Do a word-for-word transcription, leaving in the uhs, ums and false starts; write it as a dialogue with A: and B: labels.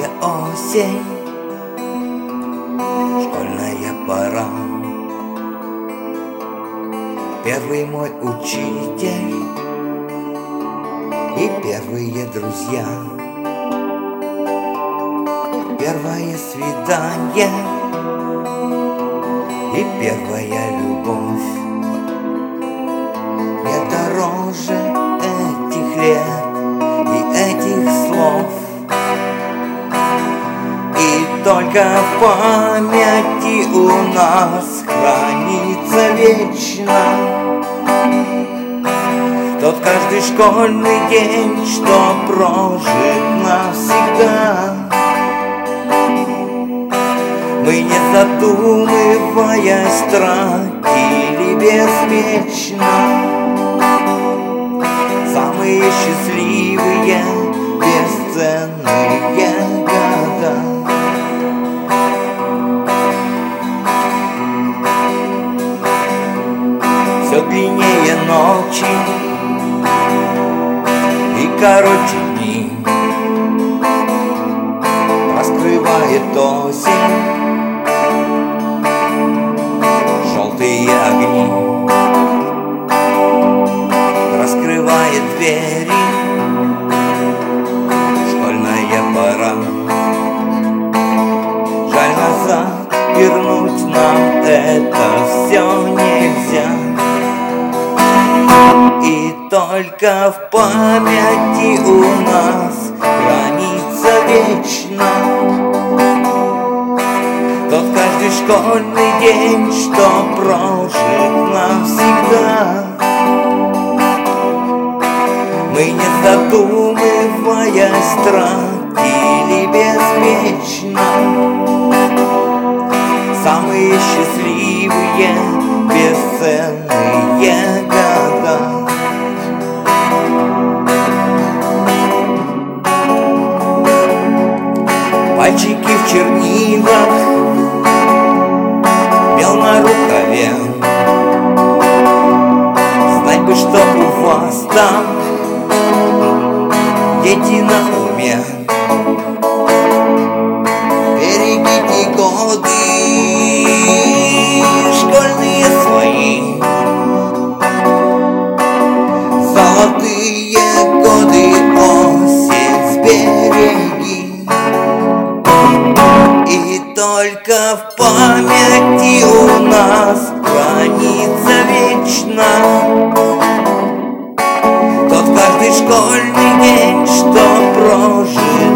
A: Теплая осень, школьная пора. Первый мой учитель и первые друзья. Первое свидание и первая любовь. Мне дороже этих лет и этих слов. И только в памяти у нас хранится вечно тот каждый школьный день, что прожит навсегда. Мы, не задумываясь, тратили беспечно самые счастливые, бесценные года. Все длиннее ночи и короче дни, раскрывает осень желтые огни, раскрывает двери школьная пора. Жаль, назад вернуть нам это все нельзя. И только в памяти у нас хранится вечно тот каждый школьный день, что прожит навсегда. Мы, не задумываясь, тратили беспечно самые счастливые, бесценные года. Пальчики в чернилах, мел на рукаве. Знать бы, что у вас там, дети, на уме. Берегите годы школьные свои, золотые годы, осень сбереги. И только в памяти у нас хранится вечно тот каждый школьный день, что прожит